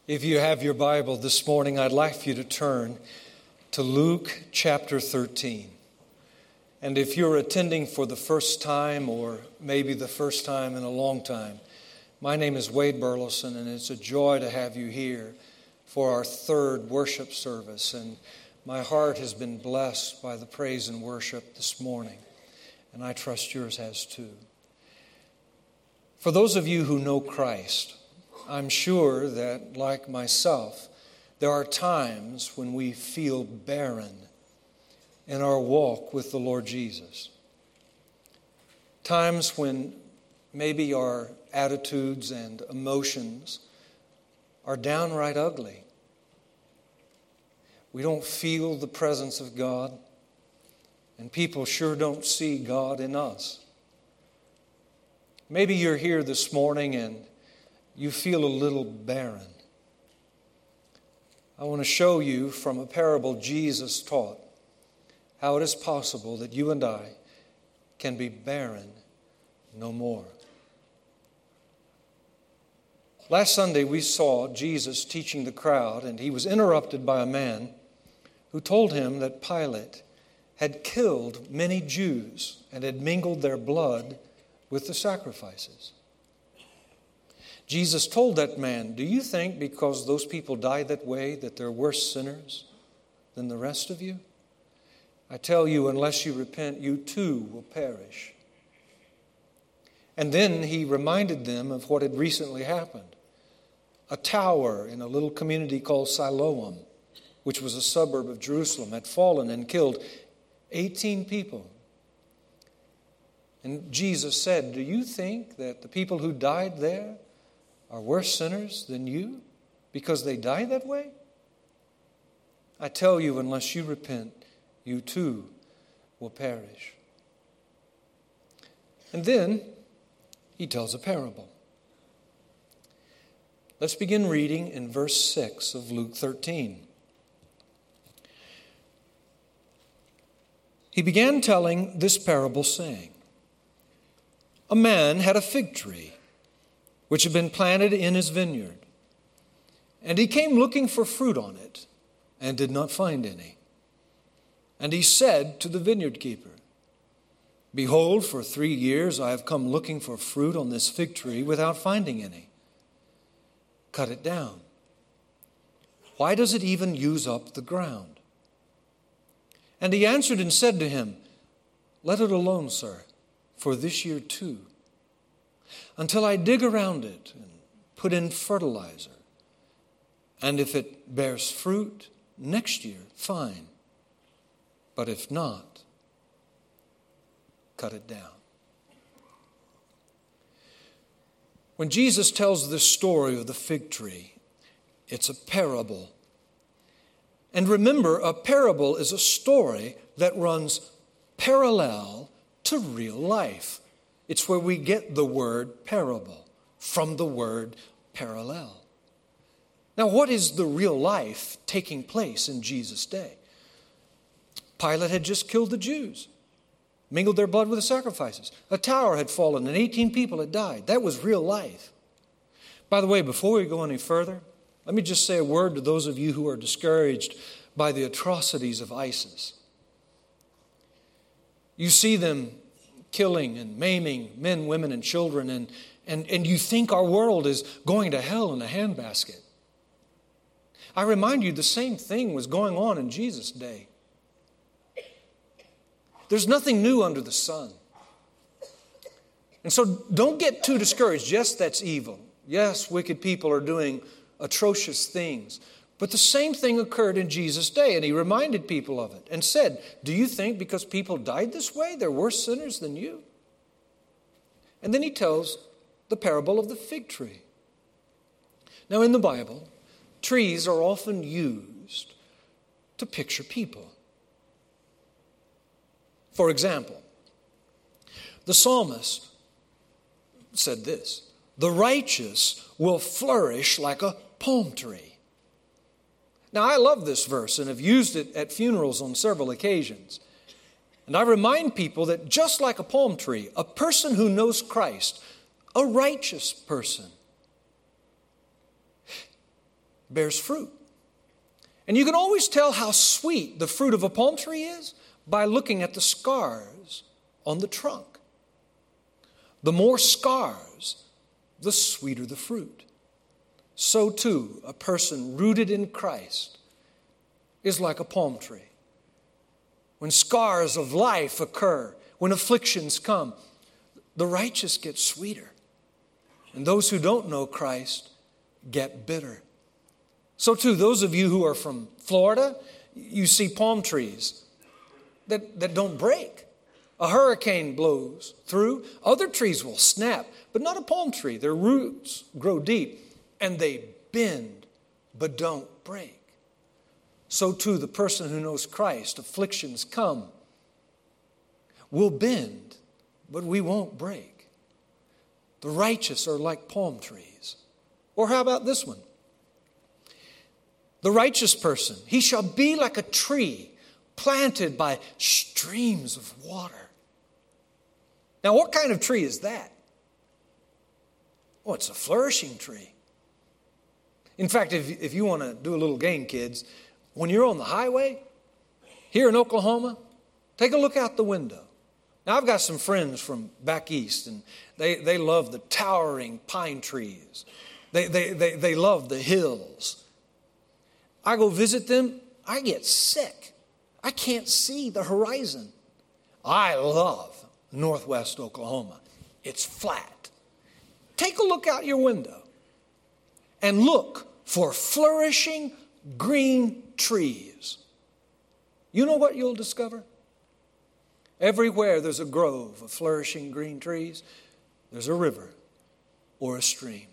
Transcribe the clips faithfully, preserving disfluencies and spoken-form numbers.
If you have your Bible this morning, I'd like for you to turn to Luke chapter thirteen. And if you're attending for the first time, or maybe the first time in a long time, my name is Wade Burleson, and it's a joy to have you here for our third worship service. And my heart has been blessed by the praise and worship this morning, and I trust yours has too. For those of you who know Christ, I'm sure that, like myself, there are times when we feel barren in our walk with the Lord Jesus. Times when maybe our attitudes and emotions are downright ugly. We don't feel the presence of God, and people sure don't see God in us. Maybe you're here this morning and you feel a little barren. I want to show you from a parable Jesus taught how it is possible that you and I can be barren no more. Last Sunday we saw Jesus teaching the crowd, and he was interrupted by a man who told him that Pilate had killed many Jews and had mingled their blood with the sacrifices. Jesus told that man, "Do you think because those people died that way that they're worse sinners than the rest of you? I tell you, unless you repent, you too will perish." And then he reminded them of what had recently happened. A tower in a little community called Siloam, which was a suburb of Jerusalem, had fallen and killed eighteen people. And Jesus said, "Do you think that the people who died there are worse sinners than you because they died that way? I tell you, unless you repent, you too will perish." And then he tells a parable. Let's begin reading in verse six of Luke thirteen. He began telling this parable, saying, "A man had a fig tree which had been planted in his vineyard. And he came looking for fruit on it, and did not find any. And he said to the vineyard keeper, 'Behold, for three years I have come looking for fruit on this fig tree without finding any. Cut it down. Why does it even use up the ground?' And he answered and said to him, 'Let it alone, sir, for this year too, until I dig around it and put in fertilizer. And if it bears fruit next year, fine. But if not, cut it down.'" When Jesus tells this story of the fig tree, it's a parable. And remember, a parable is a story that runs parallel to real life. It's where we get the word parable, from the word parallel. Now, what is the real life taking place in Jesus' day? Pilate had just killed the Jews, mingled their blood with the sacrifices. A tower had fallen and eighteen people had died. That was real life. By the way, before we go any further, let me just say a word to those of you who are discouraged by the atrocities of ISIS. You see them killing and maiming men, women, and children, and, and, and you think our world is going to hell in a handbasket. I remind you, the same thing was going on in Jesus' day. There's nothing new under the sun. And so don't get too discouraged. Yes, that's evil. Yes, wicked people are doing atrocious things. But the same thing occurred in Jesus' day, and he reminded people of it and said, "Do you think because people died this way, they're worse sinners than you?" And then he tells the parable of the fig tree. Now, in the Bible, trees are often used to picture people. For example, the psalmist said this, "The righteous will flourish like a palm tree." Now, I love this verse and have used it at funerals on several occasions. And I remind people that just like a palm tree, a person who knows Christ, a righteous person, bears fruit. And you can always tell how sweet the fruit of a palm tree is by looking at the scars on the trunk. The more scars, the sweeter the fruit. So too, a person rooted in Christ is like a palm tree. When scars of life occur, when afflictions come, the righteous get sweeter. And those who don't know Christ get bitter. So too, those of you who are from Florida, you see palm trees that, that don't break. A hurricane blows through, other trees will snap, but not a palm tree. Their roots grow deep and they bend but don't break. So too, the person who knows Christ, afflictions come. We'll bend, but we won't break. The righteous are like palm trees. Or how about this one? The righteous person, he shall be like a tree planted by streams of water. Now, what kind of tree is that? Oh, it's a flourishing tree. In fact, if, if you want to do a little game, kids, when you're on the highway here in Oklahoma, take a look out the window. Now, I've got some friends from back east, and they, they love the towering pine trees. They, they, they, they love the hills. I go visit them, I get sick. I can't see the horizon. I love Northwest Oklahoma. It's flat. Take a look out your window and look for flourishing green trees. You know what you'll discover? Everywhere there's a grove of flourishing green trees, there's a river or a stream.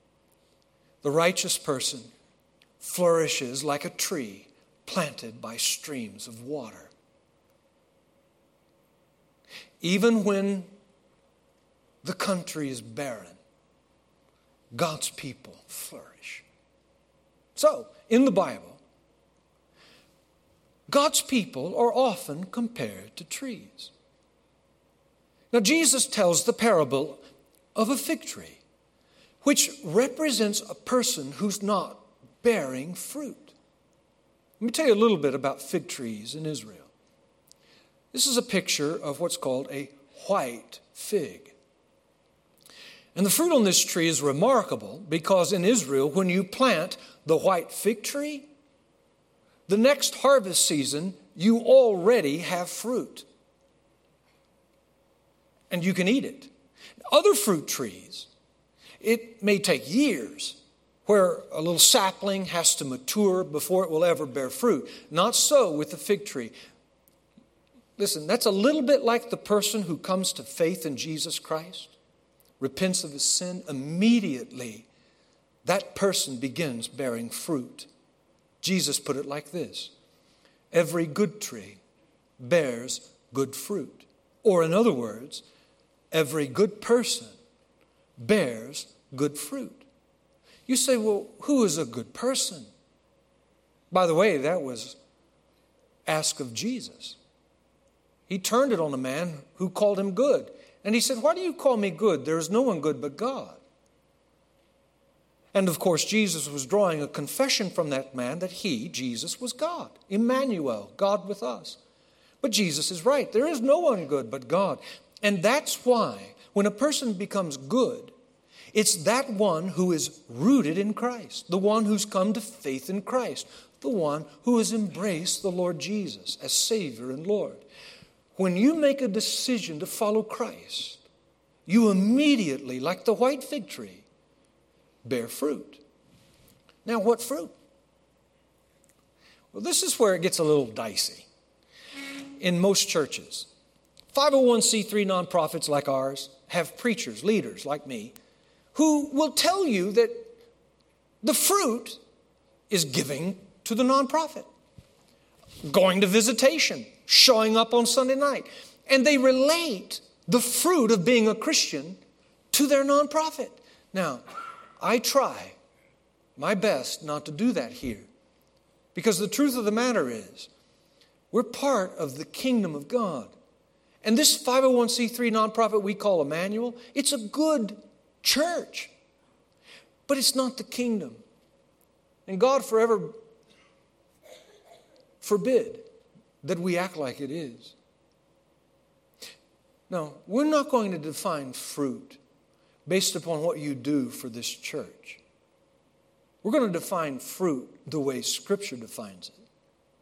The righteous person flourishes like a tree planted by streams of water. Even when the country is barren, God's people flourish. So, in the Bible, God's people are often compared to trees. Now, Jesus tells the parable of a fig tree, which represents a person who's not bearing fruit. Let me tell you a little bit about fig trees in Israel. This is a picture of what's called a white fig. And the fruit on this tree is remarkable because in Israel, when you plant the white fig tree, the next harvest season, you already have fruit. And you can eat it. Other fruit trees, it may take years where a little sapling has to mature before it will ever bear fruit. Not so with the fig tree. Listen, that's a little bit like the person who comes to faith in Jesus Christ, repents of his sin, immediately that person begins bearing fruit. Jesus put it like this: every good tree bears good fruit. Or in other words, every good person bears good fruit. You say, well, who is a good person? By the way, that was asked of Jesus. He turned it on a man who called him good. And he said, why do you call me good? There is no one good but God. And of course, Jesus was drawing a confession from that man that he, Jesus, was God. Emmanuel, God with us. But Jesus is right. There is no one good but God. And that's why when a person becomes good, it's that one who is rooted in Christ, the one who's come to faith in Christ, the one who has embraced the Lord Jesus as Savior and Lord. When you make a decision to follow Christ, you immediately, like the white fig tree, bear fruit. Now, what fruit? Well, this is where it gets a little dicey. In most churches, five oh one c three nonprofits like ours have preachers, leaders like me, who will tell you that the fruit is giving to the nonprofit, going to visitation, showing up on Sunday night. And they relate the fruit of being a Christian to their nonprofit. Now, I try my best not to do that here, because the truth of the matter is we're part of the kingdom of God. And this five oh one c three nonprofit we call Emmanuel, it's a good church, but it's not the kingdom. And God forever forbid that we act like it is. No, we're not going to define fruit based upon what you do for this church. We're going to define fruit the way Scripture defines it.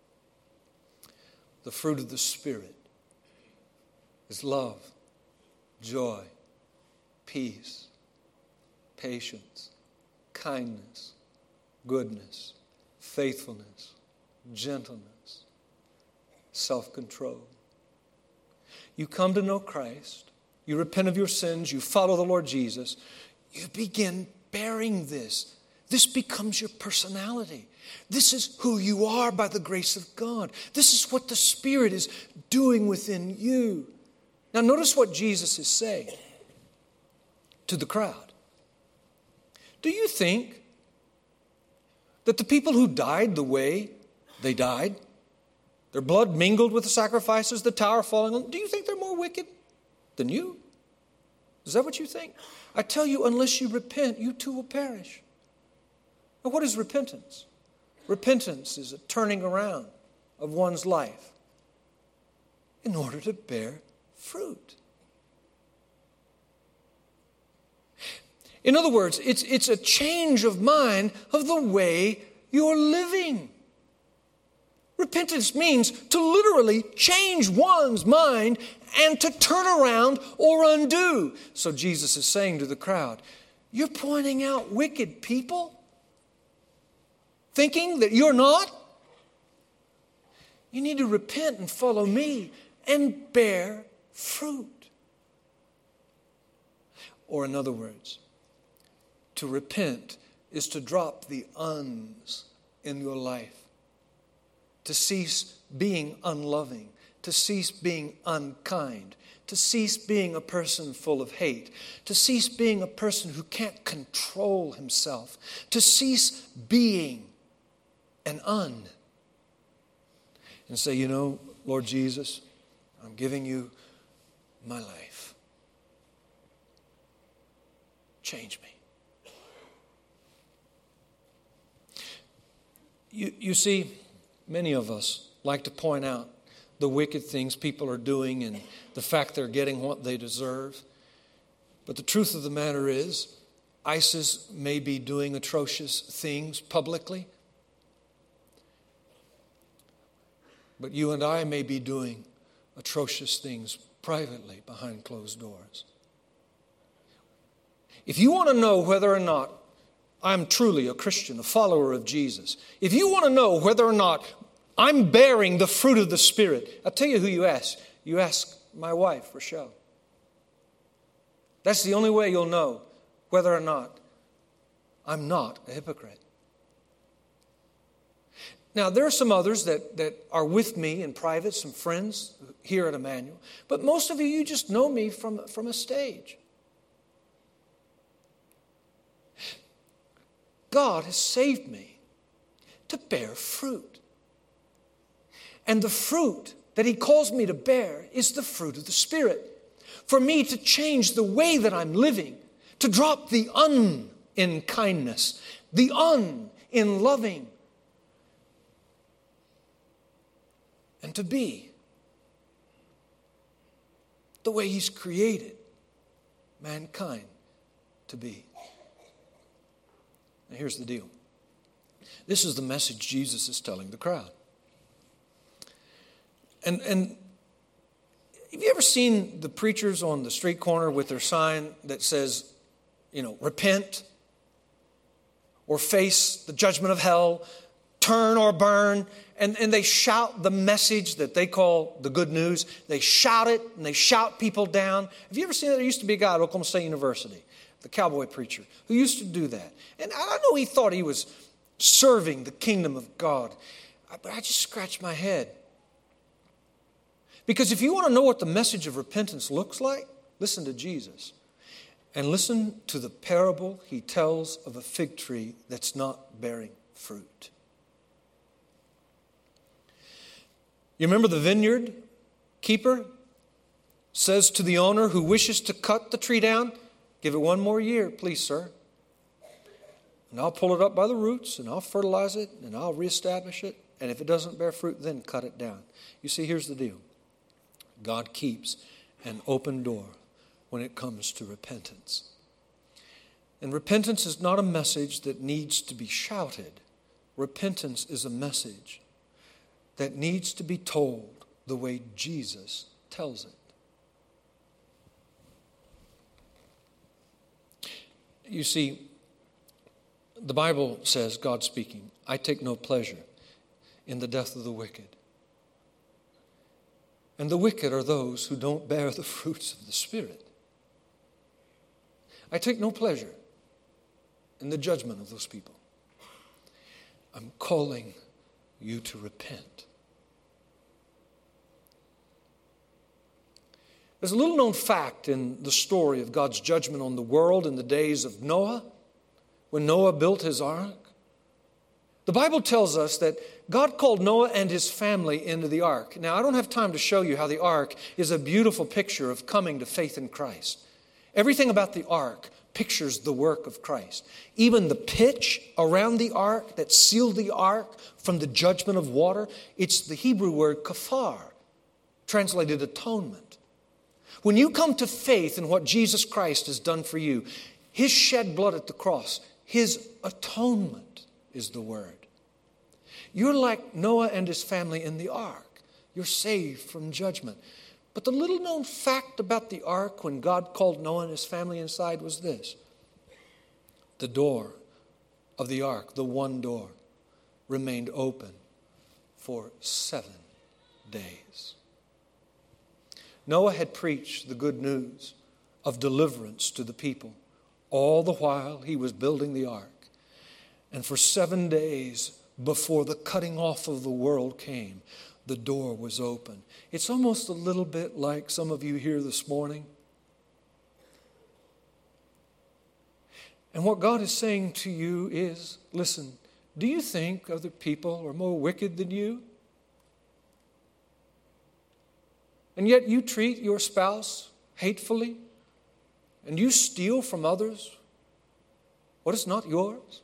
The fruit of the Spirit is love, joy, peace, patience, kindness, goodness, faithfulness, gentleness, self-control. You come to know Christ, you repent of your sins, you follow the Lord Jesus, you begin bearing this. This becomes your personality. This is who you are by the grace of God. This is what the Spirit is doing within you. Now notice what Jesus is saying to the crowd. Do you think that the people who died the way they died, their blood mingled with the sacrifices, the tower falling on, do you think they're more wicked than you? Is that what you think? I tell you, unless you repent, you too will perish. Now, what is repentance? Repentance is a turning around of one's life in order to bear fruit. In other words, it's, it's a change of mind of the way you're living. Repentance means to literally change one's mind and to turn around or undo. So Jesus is saying to the crowd, you're pointing out wicked people, thinking that you're not? You need to repent and follow me and bear fruit. Or in other words, to repent is to drop the uns in your life, to cease being unloving, to cease being unkind, to cease being a person full of hate, to cease being a person who can't control himself, to cease being an un. And say, you know, Lord Jesus, I'm giving you my life. Change me. You, you see, many of us like to point out the wicked things people are doing and the fact they're getting what they deserve. But the truth of the matter is, ISIS may be doing atrocious things publicly, but you and I may be doing atrocious things privately behind closed doors. If you want to know whether or not I'm truly a Christian, a follower of Jesus, if you want to know whether or not I'm bearing the fruit of the Spirit, I'll tell you who you ask. You ask my wife, Rochelle. That's the only way you'll know whether or not I'm not a hypocrite. Now, there are some others that, that are with me in private, some friends here at Emmanuel. But most of you, you just know me from, from a stage. God has saved me to bear fruit. And the fruit that He calls me to bear is the fruit of the Spirit. For me to change the way that I'm living, to drop the un in kindness, the un in loving, and to be the way He's created mankind to be. Now here's the deal. This is the message Jesus is telling the crowd. And, and have you ever seen the preachers on the street corner with their sign that says, you know, repent or face the judgment of hell, turn or burn, and, and they shout the message that they call the good news. They shout it and they shout people down. Have you ever seen that? There used to be a guy at Oklahoma State University, the cowboy preacher, who used to do that. And I know he thought he was serving the kingdom of God, but I just scratched my head. Because if you want to know what the message of repentance looks like, listen to Jesus. And listen to the parable He tells of a fig tree that's not bearing fruit. You remember the vineyard keeper says to the owner who wishes to cut the tree down, give it one more year, please, sir. and I'll pull it up by the roots, and I'll fertilize it, and I'll reestablish it. And if it doesn't bear fruit, then cut it down. You see, here's the deal. God keeps an open door when it comes to repentance. And repentance is not a message that needs to be shouted. Repentance is a message that needs to be told the way Jesus tells it. You see, the Bible says, God speaking, I take no pleasure in the death of the wicked. And the wicked are those who don't bear the fruits of the Spirit. I take no pleasure in the judgment of those people. I'm calling you to repent. There's a little known fact in the story of God's judgment on the world in the days of Noah, when Noah built his ark. The Bible tells us that God called Noah and his family into the ark. Now, I don't have time to show you how the ark is a beautiful picture of coming to faith in Christ. Everything about the ark pictures the work of Christ. Even the pitch around the ark that sealed the ark from the judgment of water, it's the Hebrew word kafar, translated atonement. When you come to faith in what Jesus Christ has done for you, His shed blood at the cross, His atonement is the word. You're like Noah and his family in the ark. You're saved from judgment. But the little known fact about the ark when God called Noah and his family inside was this. The door of the ark, the one door, remained open for seven days. Noah had preached the good news of deliverance to the people all the while he was building the ark. And for seven days before the cutting off of the world came, the door was open. It's almost a little bit like some of you here this morning. And what God is saying to you is, listen, do you think other people are more wicked than you? And yet you treat your spouse hatefully, and you steal from others what is not yours?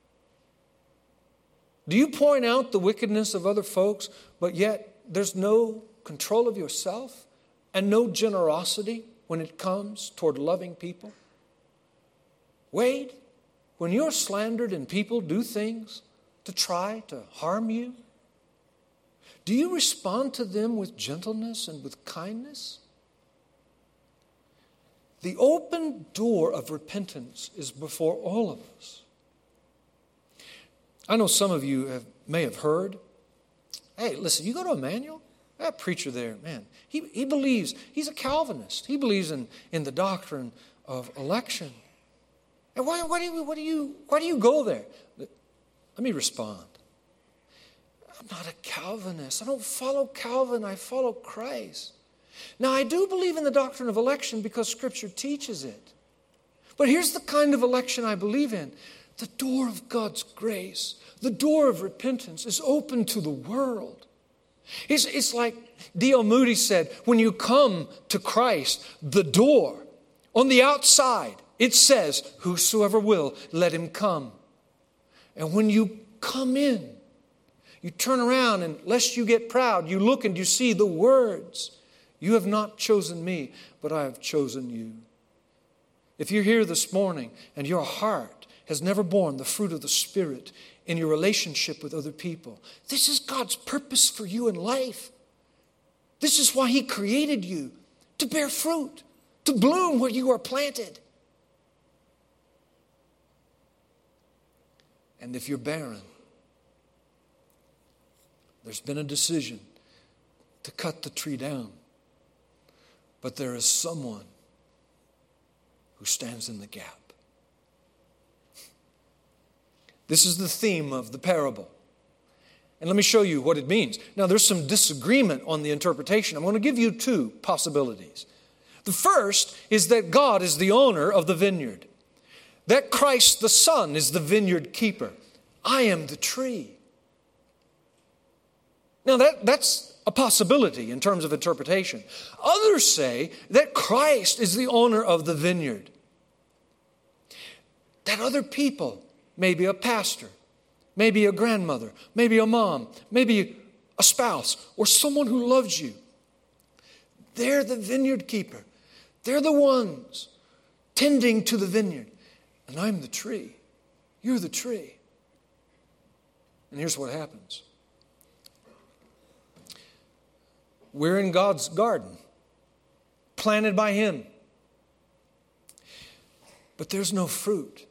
Do you point out the wickedness of other folks, but yet there's no control of yourself and no generosity when it comes toward loving people? Wade, when you're slandered and people do things to try to harm you, do you respond to them with gentleness and with kindness? The open door of repentance is before all of us. I know some of you have, may have heard, hey, listen, you go to Emmanuel, that preacher there, man, he, he believes, he's a Calvinist. He believes in, in the doctrine of election. And why, why, do you, why, do you, why do you go there? Let me respond. I'm not a Calvinist. I don't follow Calvin. I follow Christ. Now, I do believe in the doctrine of election because Scripture teaches it. But here's the kind of election I believe in. The door of God's grace, the door of repentance is open to the world. It's, it's like D L Moody said, when you come to Christ, the door, on the outside, it says, whosoever will, let him come. And when you come in, you turn around and lest you get proud, you look and you see the words, you have not chosen me, but I have chosen you. If you're here this morning and your heart has never borne the fruit of the Spirit in your relationship with other people, this is God's purpose for you in life. This is why He created you, to bear fruit, to bloom where you are planted. And if you're barren, there's been a decision to cut the tree down. But there is someone who stands in the gap. This is the theme of the parable. And let me show you what it means. Now, there's some disagreement on the interpretation. I'm going to give you two possibilities. The first is that God is the owner of the vineyard, that Christ the Son is the vineyard keeper. I am the tree. Now, that, that's a possibility in terms of interpretation. Others say that Christ is the owner of the vineyard, that other people maybe a pastor, maybe a grandmother, maybe a mom, maybe a spouse, or someone who loves you. They're the vineyard keeper. They're the ones tending to the vineyard. And I'm the tree. You're the tree. And here's what happens. We're in God's garden, planted by Him. But there's no fruit.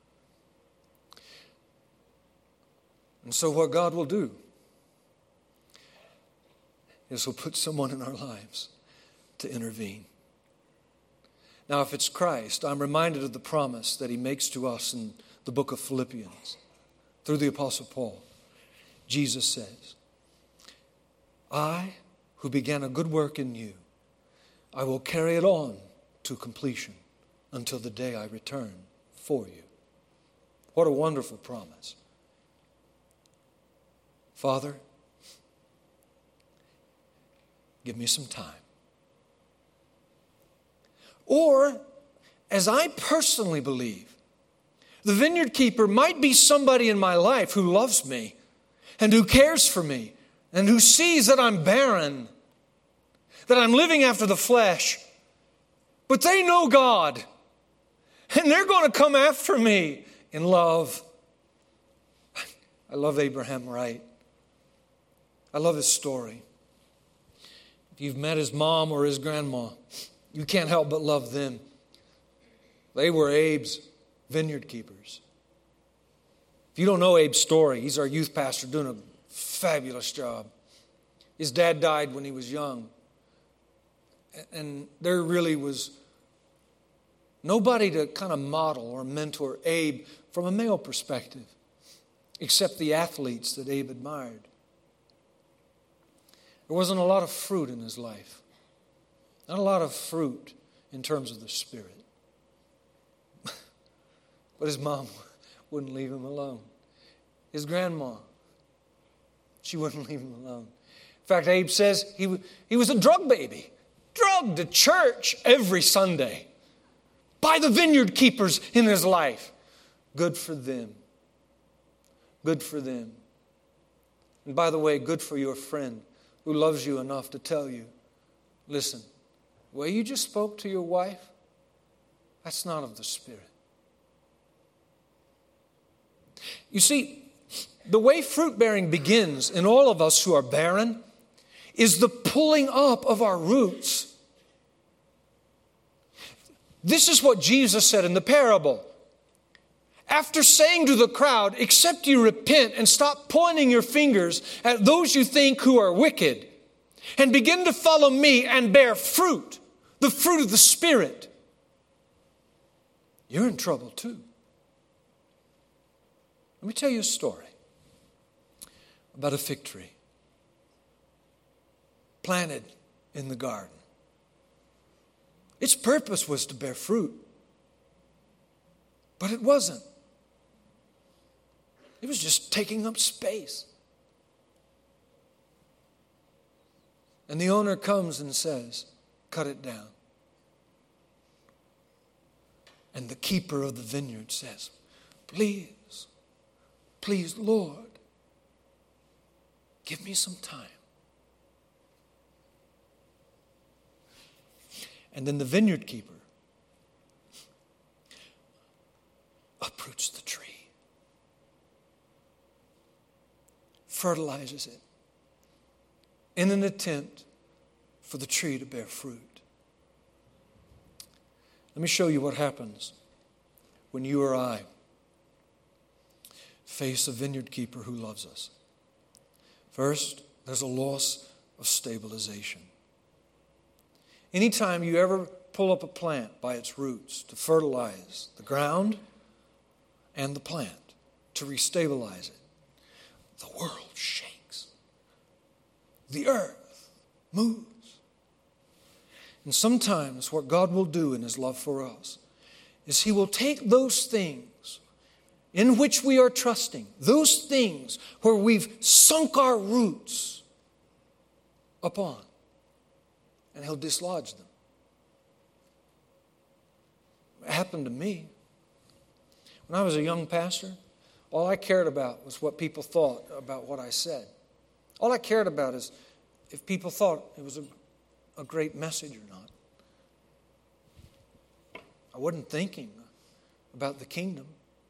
And so what God will do is He'll put someone in our lives to intervene. Now, if it's Christ, I'm reminded of the promise that He makes to us in the book of Philippians through the Apostle Paul. Jesus says, I, who began a good work in you, I will carry it on to completion until the day I return for you. What a wonderful promise. Father, give me some time. Or, as I personally believe, the vineyard keeper might be somebody in my life who loves me and who cares for me and who sees that I'm barren, that I'm living after the flesh, but they know God and they're going to come after me in love. I love Abraham Wright. I love his story. If you've met his mom or his grandma, you can't help but love them. They were Abe's vineyard keepers. If you don't know Abe's story, he's our youth pastor doing a fabulous job. His dad died when he was young. And there really was nobody to kind of model or mentor Abe from a male perspective, except the athletes that Abe admired. There wasn't a lot of fruit in his life. Not a lot of fruit in terms of the Spirit. But his mom wouldn't leave him alone. His grandma, she wouldn't leave him alone. In fact, Abe says he, he was a drug baby. Drugged to church every Sunday by the vineyard keepers in his life. Good for them. Good for them. And by the way, good for your friend who loves you enough to tell you, listen, the way you just spoke to your wife, that's not of the Spirit. You see, the way fruit bearing begins in all of us who are barren is the pulling up of our roots. This is what Jesus said in the parable. After saying to the crowd, except you repent and stop pointing your fingers at those you think who are wicked, and begin to follow me and bear fruit, the fruit of the Spirit, you're in trouble too. Let me tell you a story about a fig tree planted in the garden. Its purpose was to bear fruit, but it wasn't. It was just taking up space. And the owner comes and says, cut it down. And the keeper of the vineyard says, please, please, Lord, give me some time. And then the vineyard keeper uproots the tree, fertilizes it in an attempt for the tree to bear fruit. Let me show you what happens when you or I face a vineyard keeper who loves us. First, there's a loss of stabilization. Anytime you ever pull up a plant by its roots to fertilize the ground and the plant, to restabilize it, the world shakes. The earth moves. And sometimes what God will do in His love for us is He will take those things in which we are trusting, those things where we've sunk our roots upon, and He'll dislodge them. It happened to me. When I was a young pastor, All I cared about was what people thought about what I said. All I cared about is if people thought it was a, a great message or not. I wasn't thinking about the kingdom.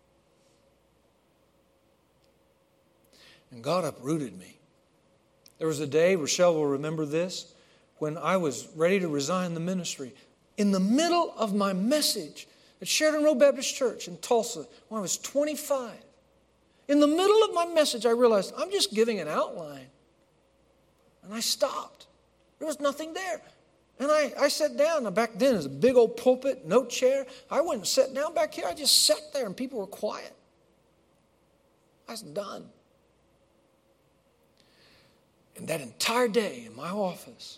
And God uprooted me. There was a day, Rochelle will remember this, when I was ready to resign the ministry. In the middle of my message at Sheridan Road Baptist Church in Tulsa, when I was twenty-five, in the middle of my message, I realized I'm just giving an outline. And I stopped. There was nothing there. And I, I sat down. Now back then, it was a big old pulpit, no chair. I went and sat down back here. I just sat there and people were quiet. I was done. And that entire day in my office,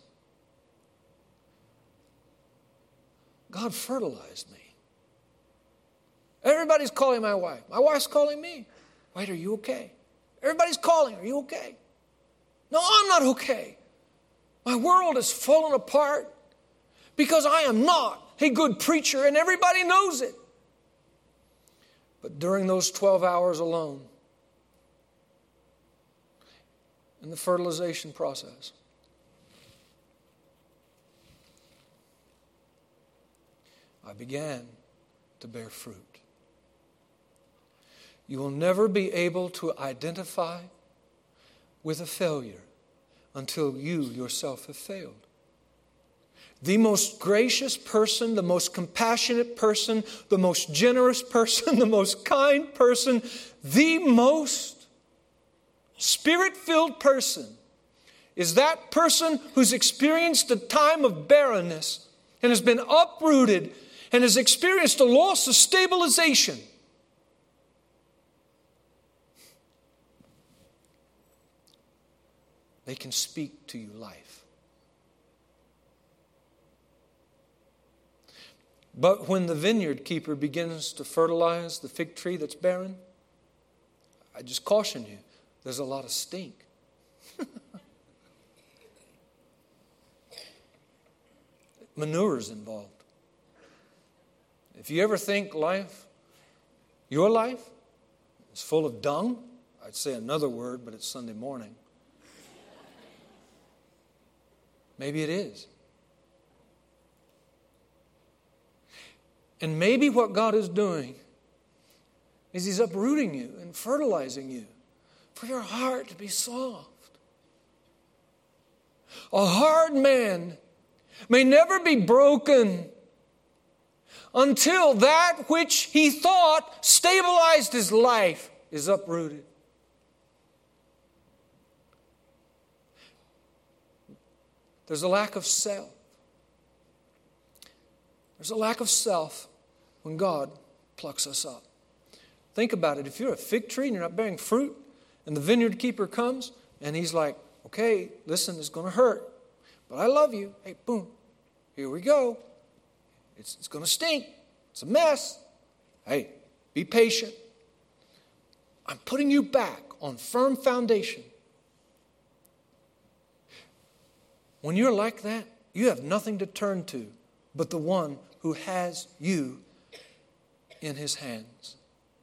God fertilized me. Everybody's calling my wife. My wife's calling me. Wait, are you okay? Everybody's calling. Are you okay? No, I'm not okay. My world is falling apart because I am not a good preacher and everybody knows it. But during those twelve hours alone, in the fertilization process, I began to bear fruit. You will never be able to identify with a failure until you yourself have failed. The most gracious person, the most compassionate person, the most generous person, the most kind person, the most Spirit-filled person is that person who's experienced a time of barrenness and has been uprooted and has experienced a loss of stabilization. They can speak to you life. But when the vineyard keeper begins to fertilize the fig tree that's barren, I just caution you, there's a lot of stink. Manure's involved. If you ever think life, your life, is full of dung, I'd say another word, but it's Sunday morning. Maybe it is. And maybe what God is doing is He's uprooting you and fertilizing you for your heart to be soft. A hard man may never be broken until that which he thought stabilized his life is uprooted. There's a lack of self. There's a lack of self when God plucks us up. Think about it. If you're a fig tree and you're not bearing fruit, and the vineyard keeper comes, and he's like, okay, listen, it's going to hurt, but I love you. Hey, boom, here we go. It's, it's going to stink. It's a mess. Hey, be patient. I'm putting you back on firm foundation. When you're like that, you have nothing to turn to but the one who has you in His hands.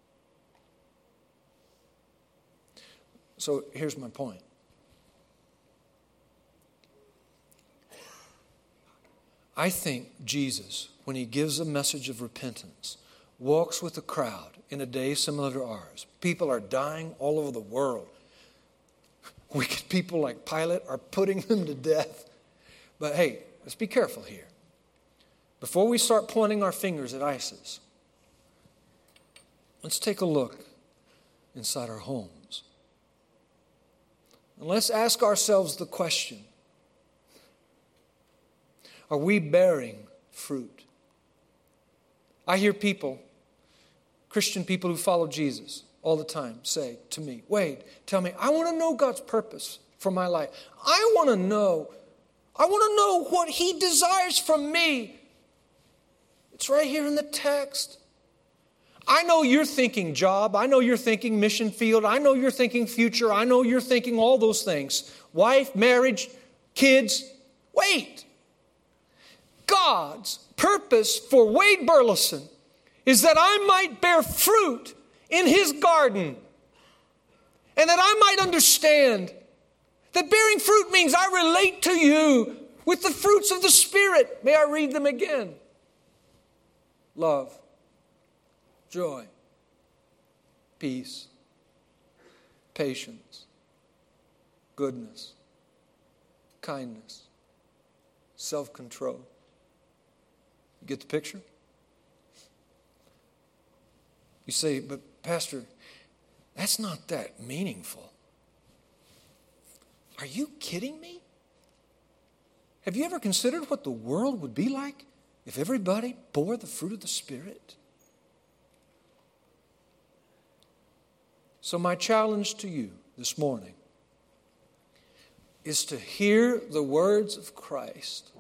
So here's my point. I think Jesus, when He gives a message of repentance, walks with a crowd in a day similar to ours. People are dying all over the world. Wicked people like Pilate are putting them to death. But hey, let's be careful here. Before we start pointing our fingers at ISIS, let's take a look inside our homes. And let's ask ourselves the question, are we bearing fruit? I hear people, Christian people who follow Jesus all the time, say to me, Wade, tell me, I want to know God's purpose for my life. I want to know, I want to know what He desires from me. It's right here in the text. I know you're thinking job. I know you're thinking mission field. I know you're thinking future. I know you're thinking all those things. Wife, marriage, kids. Wait. God's purpose for Wade Burleson is that I might bear fruit in His garden and that I might understand that bearing fruit means I relate to you with the fruits of the Spirit. May I read them again? Love, joy, peace, patience, goodness, kindness, self-control. You get the picture? You say, but Pastor, that's not that meaningful. Are you kidding me? Have you ever considered what the world would be like if everybody bore the fruit of the Spirit? So my challenge to you this morning is to hear the words of Christ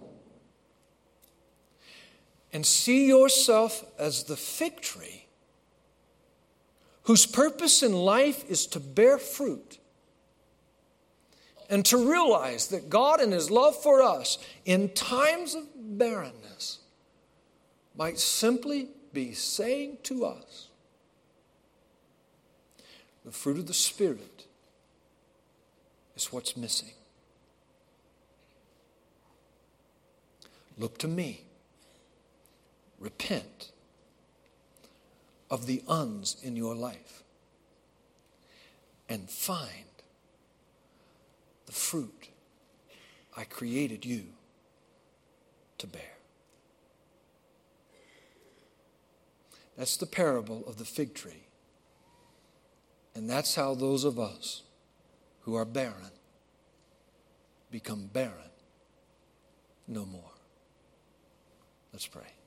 and see yourself as the fig tree whose purpose in life is to bear fruit, and to realize that God in His love for us in times of barrenness might simply be saying to us, the fruit of the Spirit is what's missing. Look to me. Repent of the uns in your life and find the fruit I created you to bear. That's the parable of the fig tree. And that's how those of us who are barren become barren no more. Let's pray.